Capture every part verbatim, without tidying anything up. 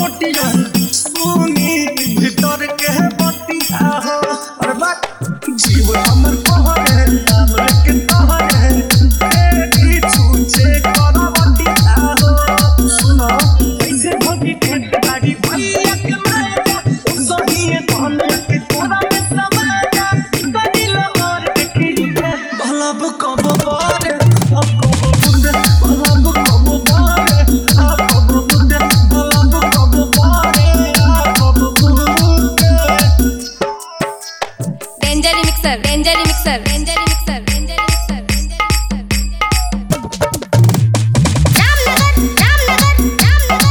मोटिया सुनी भीतर के बतिया हो अरे बा जीव हमर कहरे नाम लेके कहरे तेरी छूचे करा बतिया हो सुनो कैसे भगी खेत गाड़ी भैया के माया सही धन के तोरा में समाया कदी लहर देखी भलब कब बारे अब कब बुंदे भलब कब बारे अब कब बुंदे भलब कब बारे अब कब बुंदे danger mixer danger mixer danger mixer danger mixer Ramnagar Ramnagar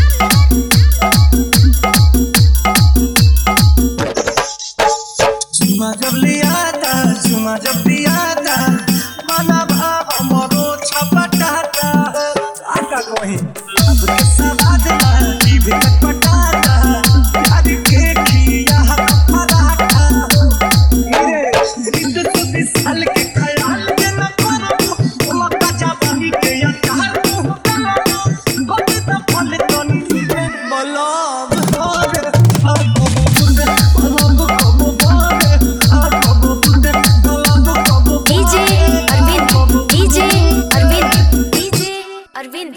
चुमा जब लिया था चुमा जब दिया था मना भाव मरो छपटा था आका कोई लब के सवाद ला जीभ के पटाता प्यार के खिया फराटा मेरे रिश्ते तो बीस साल के ख्याल के न करो बोला कच्चा बनी के या चार मुंह करो गोटे तो फल तो नहीं बलब होरे अब कब बुंदे बलब कब बारे अब कब बुंदे बलब कब DJ Arvind DJ Arvind DJ Arvind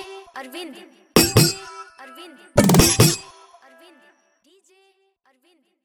Arvind Arvind Arvind DJ Arvind